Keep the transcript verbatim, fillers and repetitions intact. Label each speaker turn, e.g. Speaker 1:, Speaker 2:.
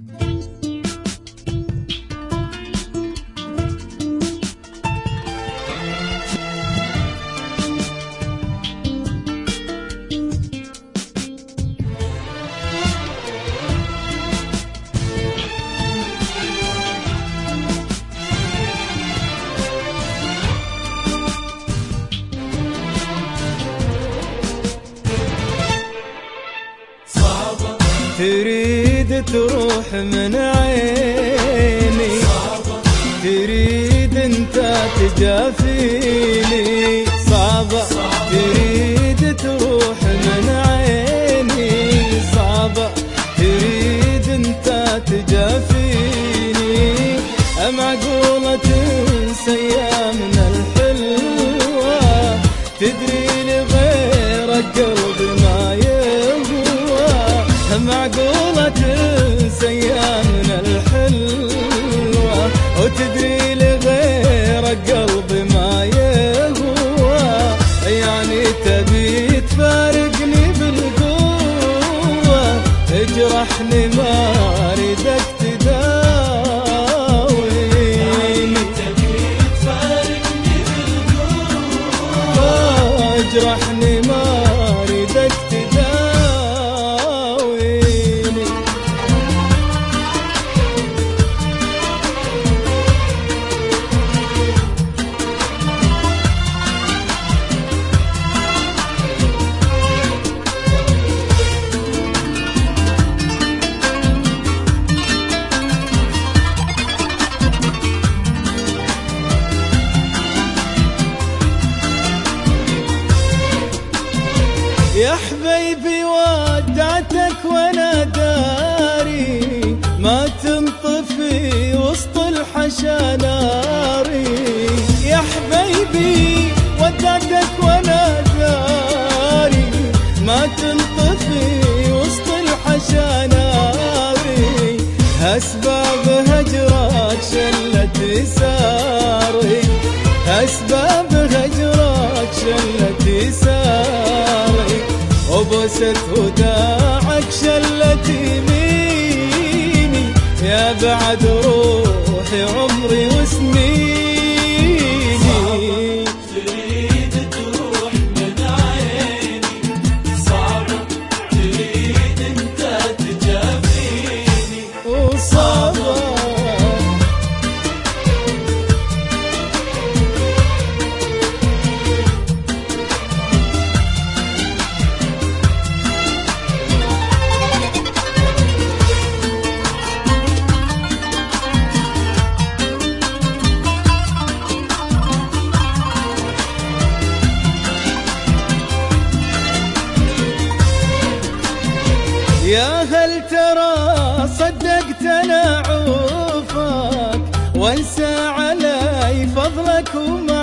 Speaker 1: تريد تروح من عيني، تريد انت تجافيني، صعبة تريد تروح من عيني، صعبة تريد انت تجافيني، معقولة تنسى ايامنا الحلوة، تدري لغيرك قلبي ما يهوى، معقولة تنسى ايامنا الحلوة، وتدري لغيرك قلبي ما يهوى، يعني تبي تفارقني بالقوة، اجرحني ما اريدك تداويني، تبي تفارقني بالقوة، اجرحني ما اريدك تداويني. يا حبيبي ودعتك وانا داري، ما تنطفي وسط الحشا ناري، يا حبيبي ودعتك وانا داري، ما تنطفي وسط الحشا ناري، اسباب هجرك شلت ساري، اسباب هجرك شلت ساري، وبوسة وداعك شلت يميني، يا بعد روحي عمري وسنيني،
Speaker 2: تريد تروح من عيني، صعبة تريد انت تجافيني،
Speaker 1: وصعبة يا هل ترى صدقت انا عوفك، وانسى علي فضلك وما